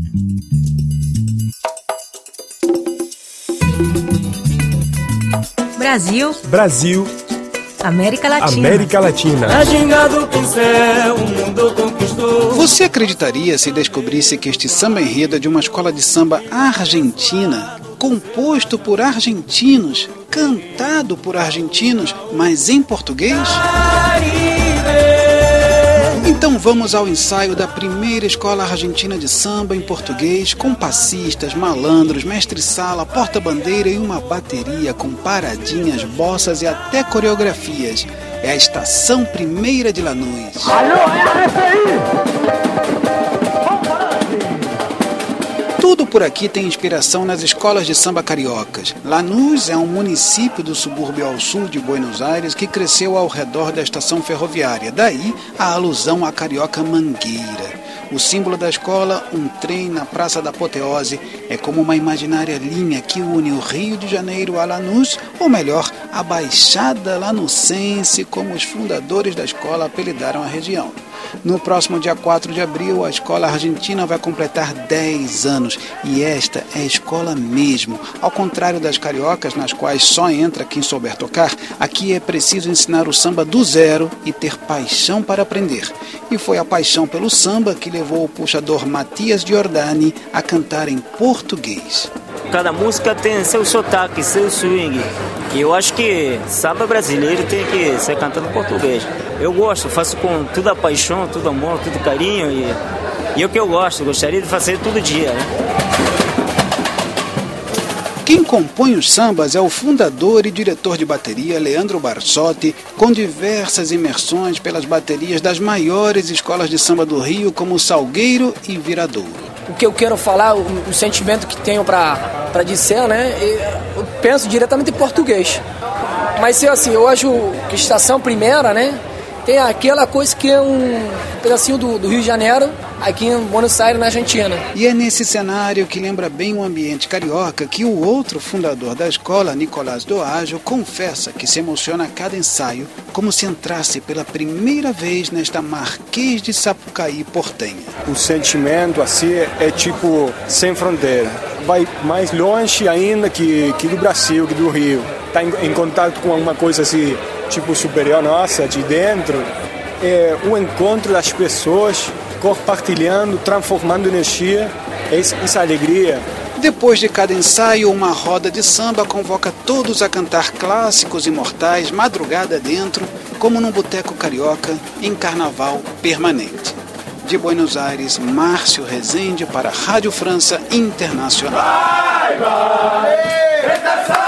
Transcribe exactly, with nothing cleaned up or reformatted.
Brasil, Brasil, América Latina. América Latina. Na ginga do pincel, o mundo conquistou. Você acreditaria se descobrisse que este samba enredo é de uma escola de samba argentina, composto por argentinos, cantado por argentinos, mas em português? Então vamos ao ensaio da primeira escola argentina de samba em português, com passistas, malandros, mestre-sala, porta-bandeira e uma bateria com paradinhas, bossas e até coreografias. É a Estação Primeira de Lanús. Alô, é a R P I! Tudo por aqui tem inspiração nas escolas de samba cariocas. Lanús é um município do subúrbio ao sul de Buenos Aires que cresceu ao redor da estação ferroviária. Daí a alusão à carioca mangueira. O símbolo da escola, um trem na Praça da Apoteose, é como uma imaginária linha que une o Rio de Janeiro a Lanús, ou melhor, a Baixada Lanucense, como os fundadores da escola apelidaram a região. No próximo dia quatro de abril, a escola argentina vai completar dez anos e esta é a escola mesmo. Ao contrário das cariocas, nas quais só entra quem souber tocar, aqui é preciso ensinar o samba do zero e ter paixão para aprender. E foi a paixão pelo samba que levou o puxador Matias Giordani a cantar em português. Cada música tem seu sotaque, seu swing. E eu acho que samba brasileiro tem que ser cantado em português. Eu gosto, faço com toda a paixão, todo amor, todo carinho. E, e é o que eu gosto, gostaria de fazer todo dia, né? Quem compõe os sambas é o fundador e diretor de bateria Leandro Barsotti, com diversas imersões pelas baterias das maiores escolas de samba do Rio, como Salgueiro e Viradouro. O que eu quero falar, o, o sentimento que tenho para dizer, né? Eu penso diretamente em português. Mas assim, eu acho que Estação Primeira, né? Tem aquela coisa que é um pedacinho do, do Rio de Janeiro, aqui em Buenos Aires, na Argentina. E é nesse cenário que lembra bem o ambiente carioca que o outro fundador da escola, Nicolás Doajo, confessa que se emociona a cada ensaio, como se entrasse pela primeira vez nesta Marquês de Sapucaí portenha. O sentimento assim é tipo sem fronteira. Vai mais longe ainda que, que do Brasil, que do Rio. Está em, em contato com alguma coisa assim, tipo superior nossa, de dentro. É o encontro das pessoas compartilhando, transformando energia, essa, essa alegria. Depois de cada ensaio, uma roda de samba convoca todos a cantar clássicos imortais, madrugada dentro, como num boteco carioca, em carnaval permanente. De Buenos Aires, Márcio Rezende para a Rádio França Internacional. Vai, vai,